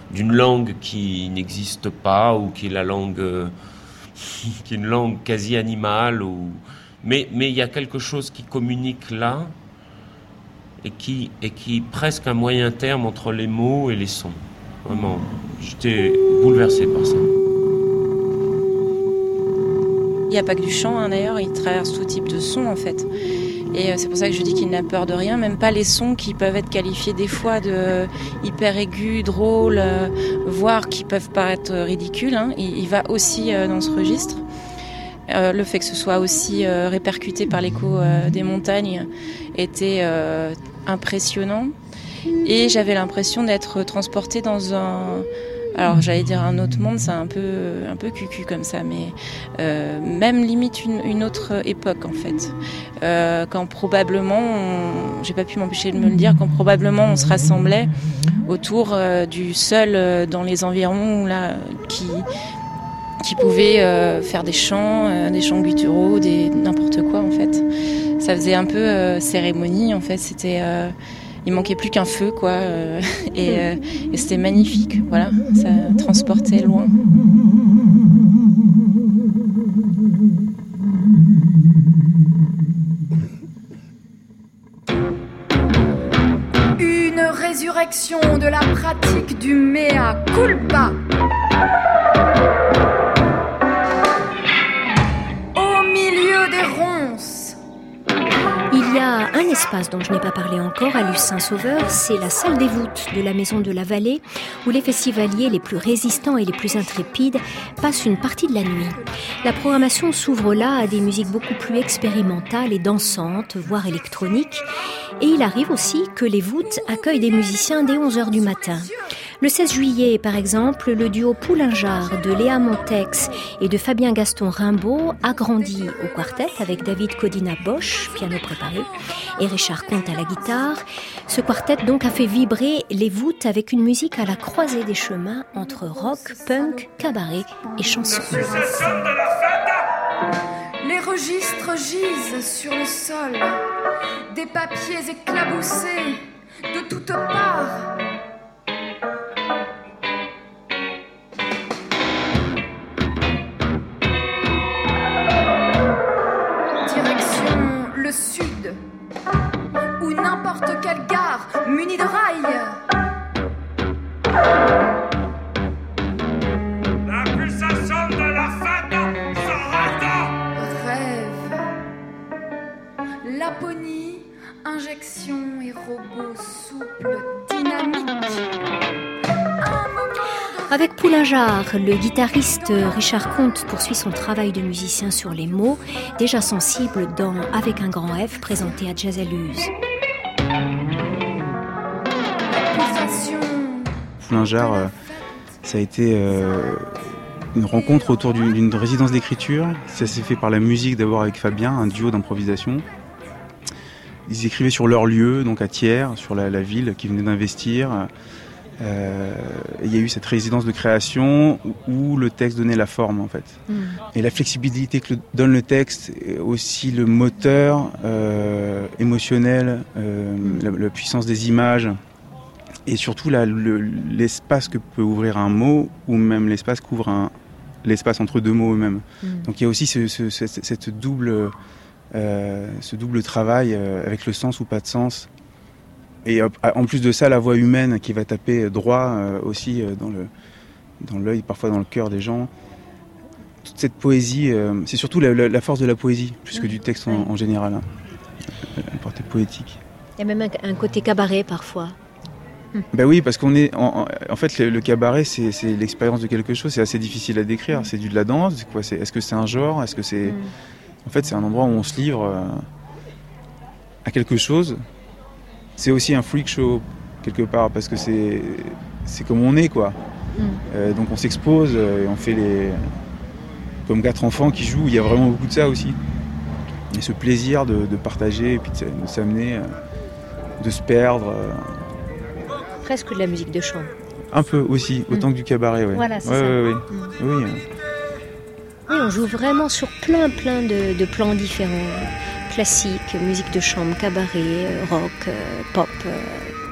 d'une langue qui n'existe pas ou qui est la langue qui est une langue quasi animale mais il y a quelque chose qui communique là et qui est presque un moyen terme entre les mots et les sons. Vraiment, j'étais bouleversé par ça. Il n'y a pas que du chant, d'ailleurs, il traverse tout type de sons en fait. Et c'est pour ça que je dis qu'il n'a peur de rien, même pas les sons qui peuvent être qualifiés des fois de hyper aigus, drôles, voire qui peuvent paraître ridicules. Il va aussi dans ce registre. Le fait que ce soit aussi répercuté par l'écho des montagnes était impressionnant. Et j'avais l'impression d'être transportée dans alors j'allais dire un autre monde, c'est un peu cucu comme ça, mais même limite une autre époque en fait. Quand probablement, j'ai pas pu m'empêcher de me le dire, quand probablement on se rassemblait autour du seul dans les environs là qui pouvait faire des chants gutturaux, n'importe quoi en fait. Ça faisait un peu cérémonie en fait, c'était... il manquait plus qu'un feu, quoi, et c'était magnifique, voilà, ça transportait loin. Une résurrection de la pratique du mea culpa. Au milieu des ronces. Il y a un espace dont je n'ai pas parlé encore à Luce-Saint-Sauveur, c'est la salle des voûtes de la Maison de la Vallée, où les festivaliers les plus résistants et les plus intrépides passent une partie de la nuit. La programmation s'ouvre là à des musiques beaucoup plus expérimentales et dansantes, voire électroniques, et il arrive aussi que les voûtes accueillent des musiciens dès 11h du matin. Le 16 juillet, par exemple, le duo Poulingeard de Léa Montex et de Fabien Gaston Rimbaud agrandit au quartet avec David Codina Bosch, piano préparé, et Richard Comte à la guitare. Ce quartet donc a fait vibrer les voûtes avec une musique à la croisée des chemins entre rock, punk, cabaret et chanson. Les registres gisent sur le sol, des papiers éclaboussés de toutes parts. Le sud, ou n'importe quelle gare munie de rails. La pulsation de la fête s'arrête. Rêve, Laponie, injection et robot souple, dynamique. Avec Poulingeard, le guitariste Richard Comte poursuit son travail de musicien sur les mots, déjà sensible dans Avec un grand F, présenté à Jazzaluz. Poulingeard, ça a été une rencontre autour d'une résidence d'écriture. Ça s'est fait par la musique d'abord avec Fabien, un duo d'improvisation. Ils écrivaient sur leur lieu, donc à Thiers, sur la ville qu'ils venaient d'investir. Il y a eu cette résidence de création où le texte donnait la forme en fait. Et la flexibilité que donne le texte, aussi le moteur émotionnel, la puissance des images et surtout l'espace que peut ouvrir un mot ou même l'espace qu'ouvre l'espace entre deux mots eux-mêmes. Donc il y a aussi ce double travail avec le sens ou pas de sens. Et en plus de ça, la voix humaine qui va taper droit aussi dans l'œil, parfois dans le cœur des gens. Toute cette poésie, c'est surtout la force de la poésie, plus que du texte en général. Hein. La portée poétique. Il y a même un côté cabaret parfois. Ben oui, parce qu'on est... En fait, le cabaret, c'est l'expérience de quelque chose. C'est assez difficile à décrire. C'est de la danse. C'est quoi, est-ce que c'est un genre? Est-ce que c'est... En fait, c'est un endroit où on se livre à quelque chose. C'est aussi un freak show, quelque part, parce que c'est comme on est, quoi. Donc on s'expose et on fait comme 4 enfants qui jouent. Il y a vraiment beaucoup de ça aussi. Et ce plaisir de partager et puis de s'amener, de se perdre. Presque de la musique de chambre. Un peu aussi, autant que du cabaret, ouais. Voilà, c'est ça. Oui. Oui, on joue vraiment sur plein de plans différents. Classique, musique de chambre, cabaret, rock, pop.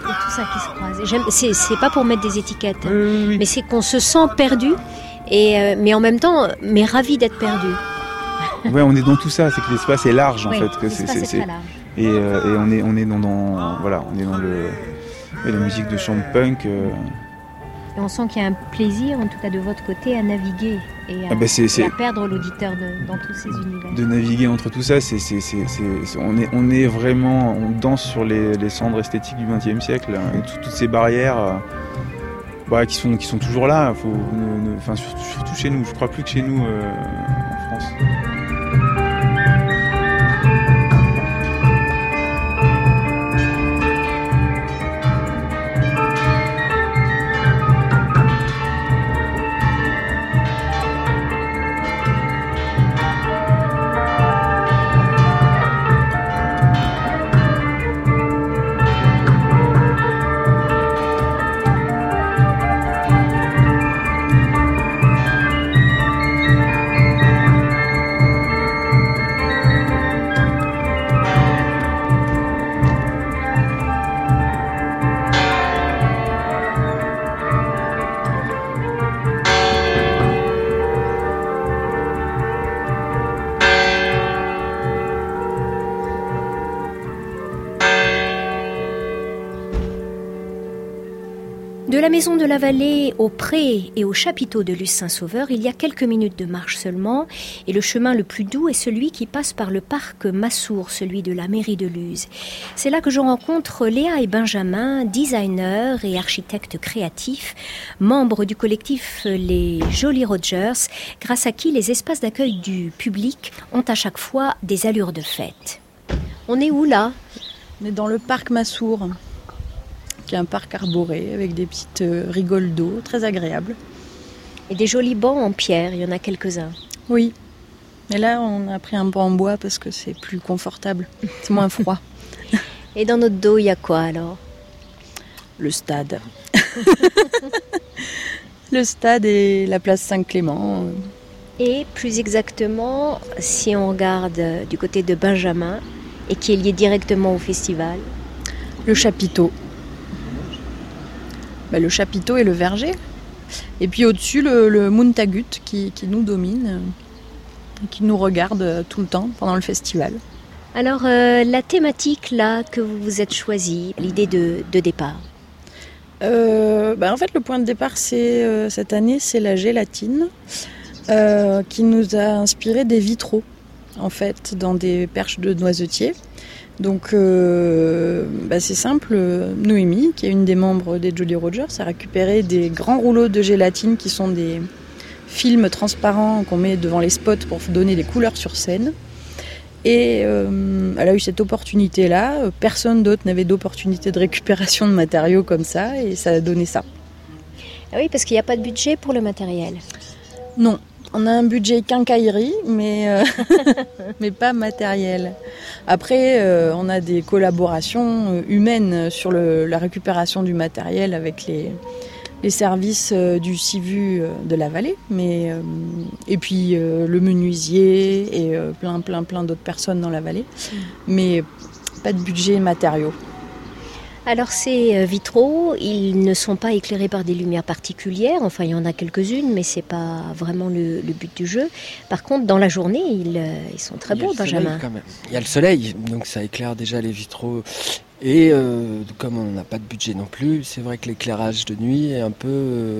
y a tout ça qui se croise. C'est pas pour mettre des étiquettes, mais c'est qu'on se sent perdu, mais en même temps, mais ravi d'être perdu. Ouais, on est dans tout ça, c'est que l'espace est large en fait. Que c'est très large. Et on est dans voilà, on est dans la musique de chant punk. Et on sent qu'il y a un plaisir, en tout cas de votre côté, à naviguer et à perdre l'auditeur dans tous ces univers. De naviguer entre tout ça, on est vraiment, on danse sur les cendres esthétiques du XXe siècle, et toutes ces barrières qui sont toujours là. Surtout chez nous. Je crois plus que chez nous en France. De la maison de la Vallée au pré et au chapiteau de Luce-Saint-Sauveur, il y a quelques minutes de marche seulement, et le chemin le plus doux est celui qui passe par le parc Massour, celui de la mairie de Luz. C'est là que je rencontre Léa et Benjamin, designers et architectes créatifs, membres du collectif Les Jolly Rogers, grâce à qui les espaces d'accueil du public ont à chaque fois des allures de fête. On est où là ? On est dans le parc Massour, qui est un parc arboré avec des petites rigoles d'eau très agréables. Et des jolis bancs en pierre, il y en a quelques-uns. Oui, mais là on a pris un banc en bois parce que c'est plus confortable, c'est moins froid. Et dans notre dos, il y a quoi alors ? Le stade. Le stade et la place Saint-Clément. Et plus exactement, si on regarde du côté de Benjamin, et qui est lié directement au festival ? Le chapiteau. Le chapiteau et le verger. Et puis au-dessus, le Muntagut qui nous domine, qui nous regarde tout le temps pendant le festival. Alors, la thématique là que vous vous êtes choisie, l'idée de départ En fait, le point de départ, cette année, c'est la gélatine qui nous a inspiré des vitraux, en fait, dans des perches de noisetiers. Donc c'est simple, Noémie, qui est une des membres des Jolly Rogers, a récupéré des grands rouleaux de gélatine qui sont des films transparents qu'on met devant les spots pour donner des couleurs sur scène. Et elle a eu cette opportunité-là, personne d'autre n'avait d'opportunité de récupération de matériaux comme ça, et ça a donné ça. Ah oui, parce qu'il n'y a pas de budget pour le matériel. Non. On a un budget quincaillerie, mais pas matériel. Après, on a des collaborations humaines sur la récupération du matériel avec les services du CIVU de la Vallée, et puis le menuisier et plein d'autres personnes dans la Vallée, mais pas de budget matériaux. Alors ces vitraux, ils ne sont pas éclairés par des lumières particulières, enfin il y en a quelques-unes, mais c'est pas vraiment le but du jeu. Par contre, dans la journée, ils sont très beaux, Benjamin. Il y a le soleil, donc ça éclaire déjà les vitraux. Et comme on n'a pas de budget non plus, c'est vrai que l'éclairage de nuit est un peu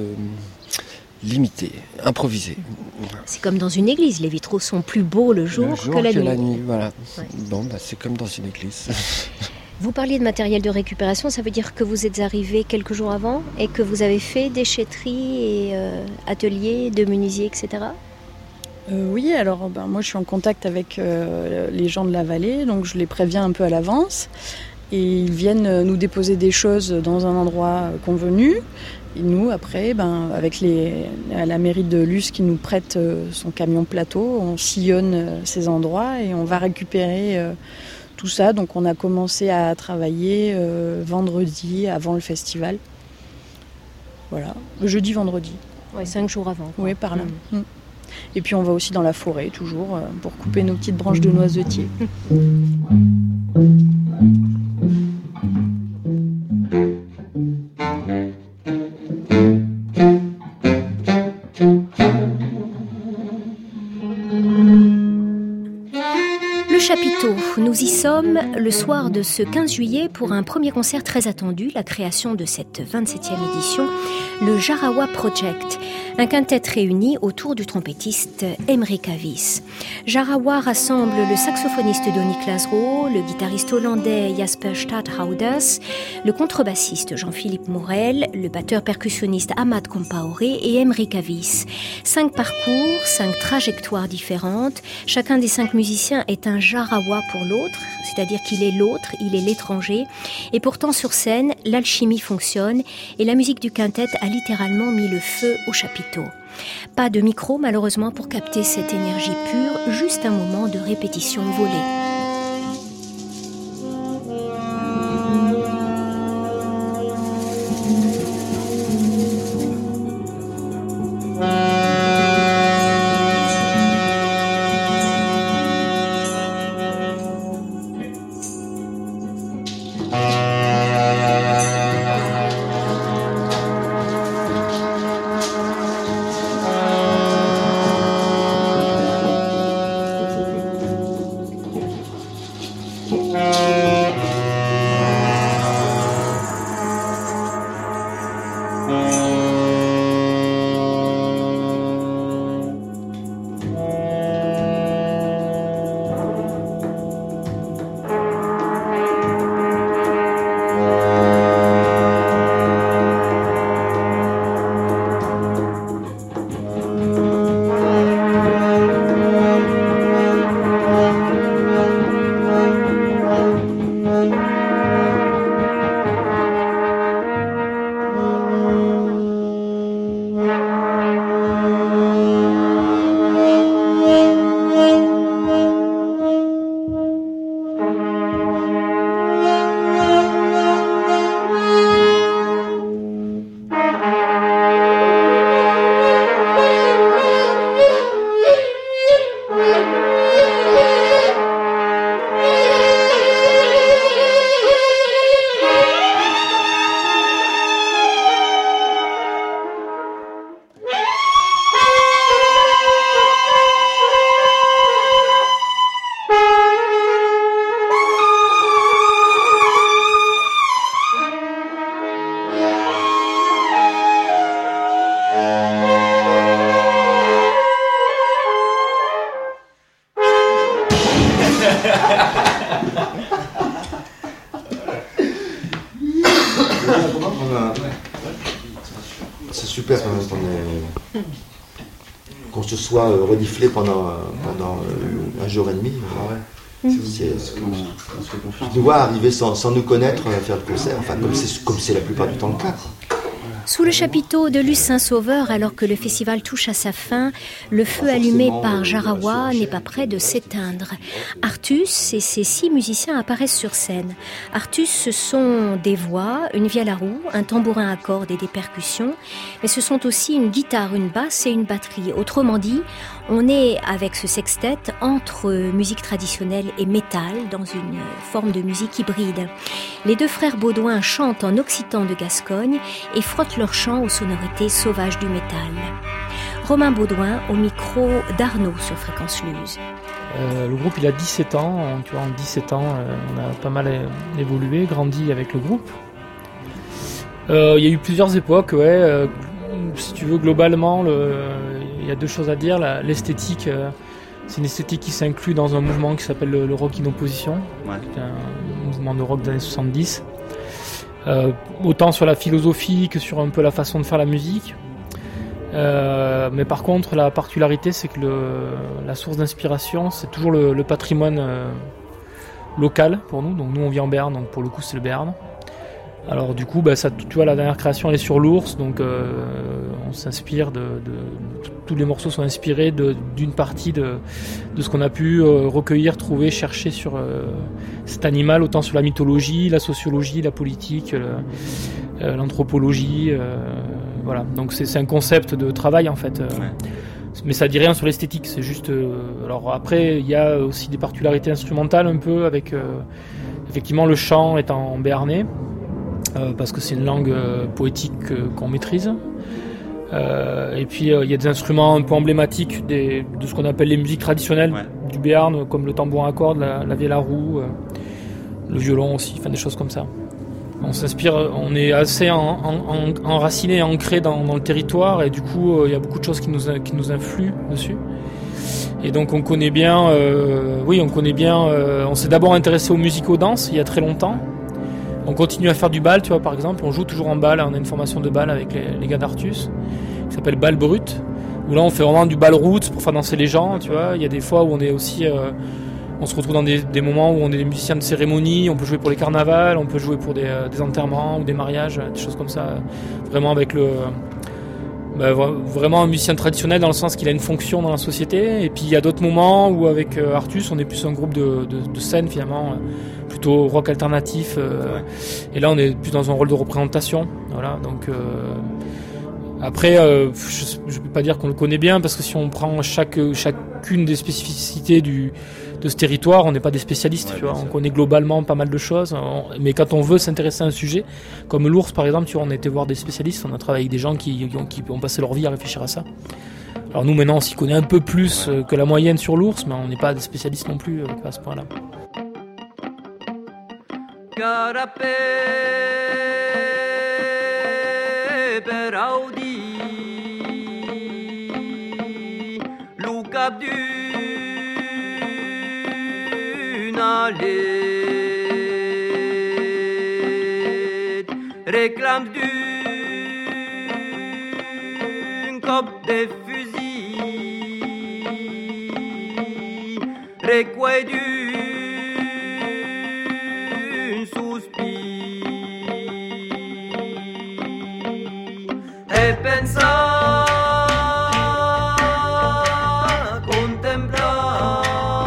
limité, improvisé. C'est comme dans une église, les vitraux sont plus beaux le jour que la nuit. La nuit, voilà. Ouais. Bon, c'est comme dans une église. Vous parliez de matériel de récupération, ça veut dire que vous êtes arrivé quelques jours avant et que vous avez fait déchetterie et ateliers de menuisier, etc. Oui, alors moi je suis en contact avec les gens de la Vallée, donc je les préviens un peu à l'avance. Et ils viennent nous déposer des choses dans un endroit convenu. Et nous, après, avec la mairie de Luce qui nous prête son camion plateau, on sillonne ces endroits et on va récupérer tout ça. Donc on a commencé à travailler vendredi avant le festival. Voilà, le jeudi, vendredi. Ouais, 5 jours avant. Oui, par là. Mmh. Et puis on va aussi dans la forêt, toujours, pour couper nos petites branches de noisetiers. Nous y sommes le soir de ce 15 juillet pour un premier concert très attendu, la création de cette 27e édition, le Jarawa Project, un quintet réuni autour du trompettiste Emeric Avis. Jarawa rassemble le saxophoniste Donny Klasro, le guitariste hollandais Jasper Stadhouders, le contrebassiste Jean-Philippe Morel, le batteur percussionniste Ahmad Compaoré et Emeric Avis. 5 parcours, 5 trajectoires différentes. Chacun des 5 musiciens est un Jarawa pour l'autre, c'est-à-dire qu'il est l'autre, il est l'étranger. Et pourtant sur scène, l'alchimie fonctionne et la musique du quintet a littéralement mis le feu au chapiteau. Pas de micro malheureusement pour capter cette énergie pure, juste un moment de répétition volée. C'est super qu'on se soit reniflé pendant un jour et demi. De nous voir arriver sans nous connaître faire le concert, enfin comme c'est la plupart du temps le cas. Sous le chapiteau de Luce Saint-Sauveur, alors que le festival touche à sa fin, le feu allumé par Jarawa n'est pas près de s'éteindre. Artus et ses 6 musiciens apparaissent sur scène. Artus, ce sont des voix, une vielle à roue, un tambourin à cordes et des percussions, mais ce sont aussi une guitare, une basse et une batterie. Autrement dit, on est, avec ce sextet, entre musique traditionnelle et métal, dans une forme de musique hybride. Les 2 frères Baudouin chantent en occitan de Gascogne et frottent leur chant aux sonorités sauvages du métal. Romain Baudouin au micro d'Arnaud sur Fréquence Luz. Le groupe il a 17 ans, tu vois, en 17 ans on a pas mal évolué, grandi avec le groupe. Il y a eu plusieurs époques, si tu veux globalement il y a 2 choses à dire. L'esthétique, c'est une esthétique qui s'inclut dans un mouvement qui s'appelle le rock in opposition, qui est un mouvement de rock des années 70. Autant sur la philosophie que sur un peu la façon de faire la musique. Mais par contre, la particularité, c'est que la source d'inspiration, c'est toujours le patrimoine local pour nous. Donc nous, on vit en Béarn, donc pour le coup, c'est le Béarn. Alors du coup, ça, tu vois, la dernière création, elle est sur l'ours, donc on s'inspire tous les morceaux sont inspirés d'une partie de ce qu'on a pu recueillir, trouver, chercher sur cet animal, autant sur la mythologie, la sociologie, la politique, l'anthropologie, voilà. Donc c'est un concept de travail en fait. Mais ça dit rien sur l'esthétique, c'est juste. Alors après, il y a aussi des particularités instrumentales un peu avec effectivement le chant étant béarnais. Parce que c'est une langue poétique qu'on maîtrise. Et puis il y a des instruments un peu emblématiques de ce qu'on appelle les musiques traditionnelles du Béarn, comme le tambourin à cordes, la vielle à roue, le violon aussi, enfin des choses comme ça. On s'inspire, on est assez enraciné et ancré dans le territoire, et du coup il y a beaucoup de choses qui nous influent dessus. Et donc on connaît bien, on s'est d'abord intéressé aux musiques aux danses il y a très longtemps. On continue à faire du bal, tu vois, par exemple, on joue toujours en bal, on a une formation de bal avec les gars d'Artus, qui s'appelle Bal Brut, où là on fait vraiment du bal roots pour faire danser les gens, tu vois. Il y a des fois où on est aussi, on se retrouve dans des moments où on est des musiciens de cérémonie, on peut jouer pour les carnavals, on peut jouer pour des enterrements ou des mariages, des choses comme ça, vraiment avec vraiment un musicien traditionnel dans le sens qu'il a une fonction dans la société. Et puis il y a d'autres moments où avec Artus on est plus un groupe de scène finalement, plutôt rock alternatif, et là on est plus dans un rôle de représentation, voilà. Donc après je peux pas dire qu'on le connaît bien, parce que si on prend chacune des spécificités de ce territoire, on n'est pas des spécialistes, tu vois. On connaît globalement pas mal de choses, mais quand on veut s'intéresser à un sujet, comme l'ours par exemple, tu vois, on a été voir des spécialistes, on a travaillé avec des gens qui ont passé leur vie à réfléchir à ça. Alors nous maintenant on s'y connaît un peu plus que la moyenne sur l'ours, mais on n'est pas des spécialistes non plus à ce point-là. Carapé per audi Lucap d'une allée réclame d'une cop de fusil recueil d'une e pensar, contemplar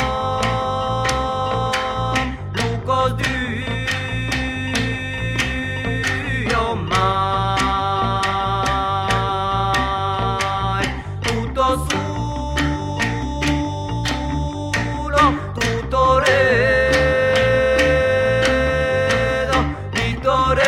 lucos du mai tutto solo, tutto redo, vittoria.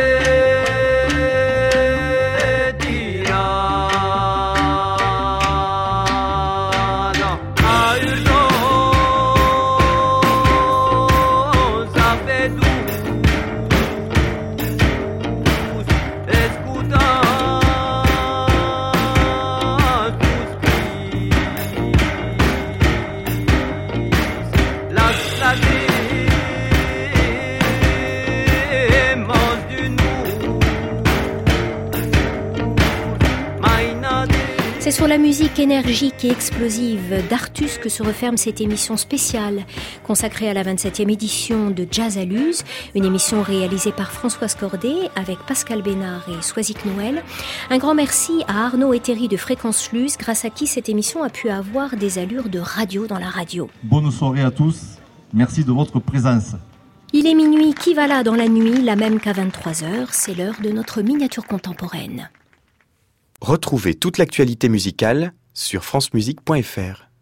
C'est sur la musique énergique et explosive d'Artus que se referme cette émission spéciale consacrée à la 27e édition de Jazz à Luz, une émission réalisée par Françoise Cordet avec Pascal Bénard et Soisic Noël. Un grand merci à Arnaud et Thierry de Fréquence Luz, grâce à qui cette émission a pu avoir des allures de radio dans la radio. Bonne soirée à tous, merci de votre présence. Il est minuit, qui va là dans la nuit, la même qu'à 23h, c'est l'heure de notre miniature contemporaine. Retrouvez toute l'actualité musicale sur francemusique.fr.